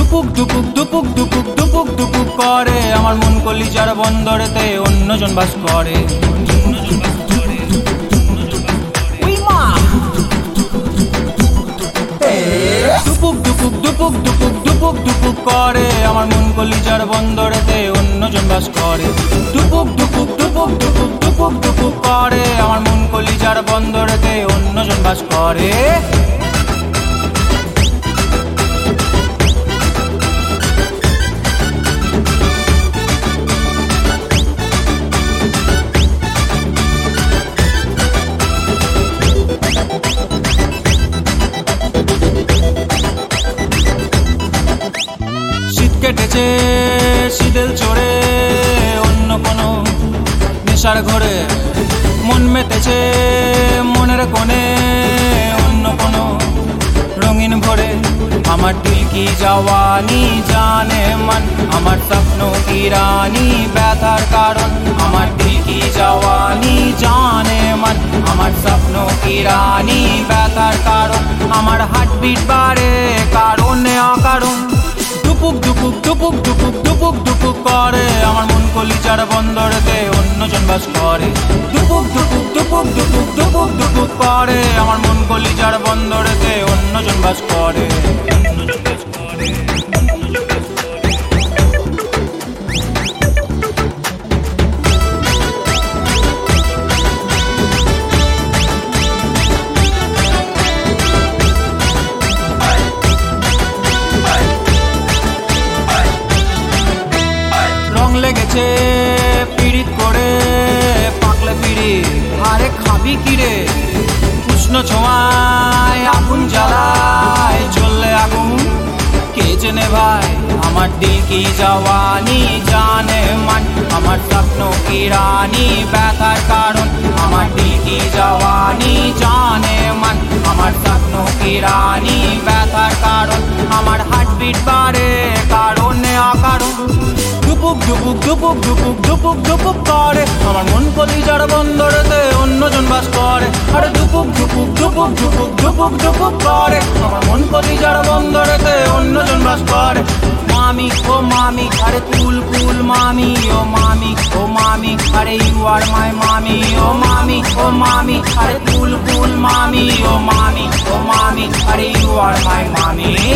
দুপুক দুপুক দুপুক দুপুক দুপুক দুপুক করে আমার মন কলিজার বন্দরেতে অন্যজন বাস করে। দুপুক দুপুক দুপুক দুপুক দুপুক দুপুক করে আমার মন কলিজার বন্দরেতে অন্যজন বাস করে। দুপুক দুপুক দুপুক দুপুক দুপুক দুপুক করে আমার মন কলিজার বন্দরেতে অন্যজন বাস করে। কেটেছে শীতেল চড়ে অন্য কোনো নেশার ঘরে, মন মেতেছে মনের কোণে অন্য কোনো রঙিন ভরে। আমার দিল কি জওয়ানি জানে মন, আমার স্বপ্ন কি রানী ব্যথার কারণ। আমার দিল কি জওয়ানি জানে মন, আমার স্বপ্ন কি রানী ব্যথার কারণ। আমার হার্টবিট বাড়ে কারণে অকারণ। দুপুক দুপুক দুপুক দুপুক দুপুক দুপুক করে আমার মন কলিজার বন্দরেতে অন্যজন বাস করে। দুপুক দুপুক দুপুক দুপুক দুপুক দুপুক করে আমার মন কলিজার বন্দরেতে অন্যজন বাস করে। লেগেছে পিড়িত করে পাকলে পিড়িত, আরে খাবি কিরে উষ্ণ ছোঁয়ায় আগুন জ্বালায় জ্বললে আগুন কে জেনে ভাই। আমার দিল কি জওয়ানি জানে মান, আমার স্বপ্ন কি রানী ব্যথার কারণ। আমার দিল কি জওয়ানি জানে মান, আমার স্বপ্ন কি রানী ব্যথার কারণ। আমার হার্টবিট বাড়ে কারণে অকারণ। দুপুক দুপুক দুপুক দুপুক দুপুক দুপুক করে আমার মন কলিজার বন্দরেতে অন্যজন বাস করে। আরে দুপুক দুপুক দুপুক দুপুক দুপুক দুপুক করে আমার মন কলিজার বন্দরেতে অন্যজন বাস করে। মামি ও মামি আরে কুল কুল মামি ও মামি ও মামি আরে ইউ আর মাই মামি ও মামি ও মামি আরে কুল কুল মামি ও মামি ও মামি আরে ইউ আর মাই মামি।